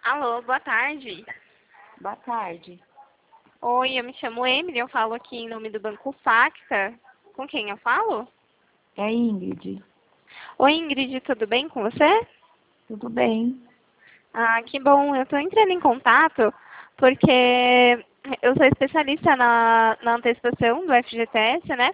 Alô, boa tarde. Boa tarde. Oi, eu me chamo Emily, eu falo aqui em nome do Banco Facta. Com quem eu falo? É Ingrid. Oi, Ingrid, tudo bem com você? Tudo bem? Ah, que bom. Eu estou entrando em contato porque eu sou especialista na antecipação do FGTS, né?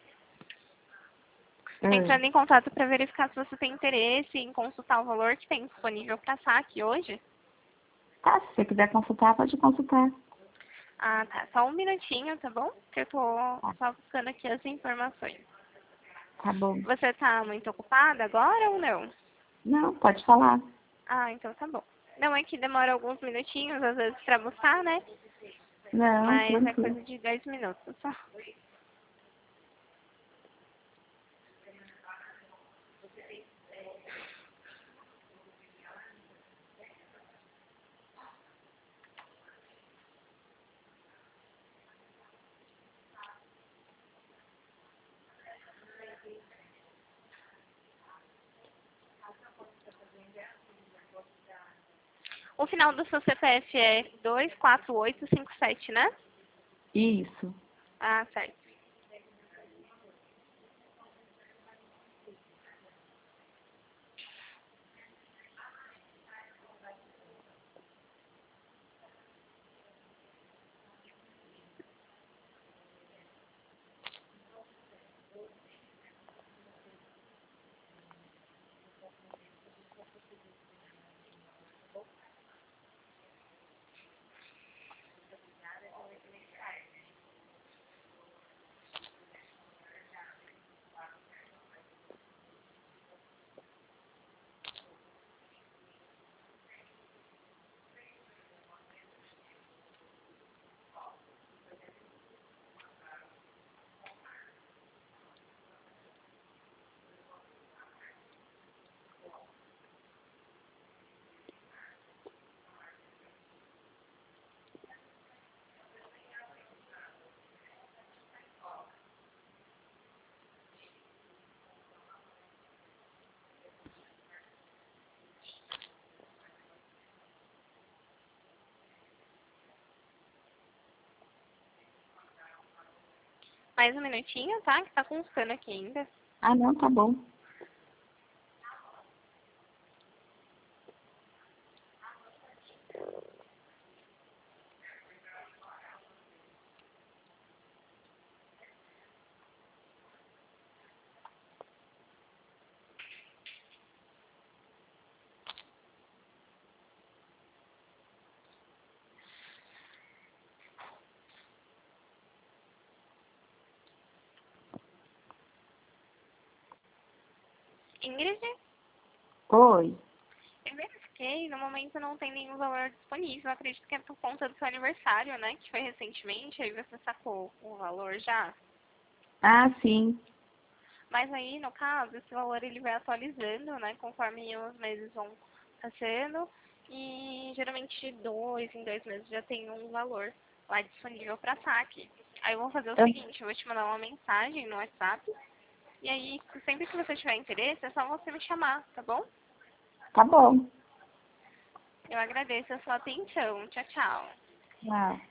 Ah, Entrando em contato para verificar se você tem interesse em consultar o valor que tem disponível para saque hoje. tá, se você quiser consultar, pode consultar. Ah, tá. Só um minutinho, tá bom? Que eu tô Tá, só buscando aqui as informações. tá bom. Você está muito ocupada agora ou não? Não, pode falar. Ah, então tá bom. Não é que demora alguns minutinhos, às vezes, para buscar, né? Não, Mas é tranquilo. coisa de 10 minutos só. O final do seu CPF é 24857, né? Isso. Ah, certo. Mais um minutinho, tá? Que tá constando aqui ainda. Ah, não, tá bom. Ingrid, Oi. eu verifiquei, no momento não tem nenhum valor disponível. Eu acredito que é por conta do seu aniversário, né? Que foi recentemente, aí você sacou o valor já. Ah, sim. Mas aí, no caso, esse valor ele vai atualizando, né? Conforme os meses vão passando. E geralmente de 2 em 2 meses já tem um valor lá disponível para saque. Aí eu vou fazer o Eu- seguinte, eu vou te mandar uma mensagem no WhatsApp. E aí, sempre que você tiver interesse, é só você me chamar, tá bom? Tá bom. Eu agradeço a sua atenção. Tchau, tchau. Tchau.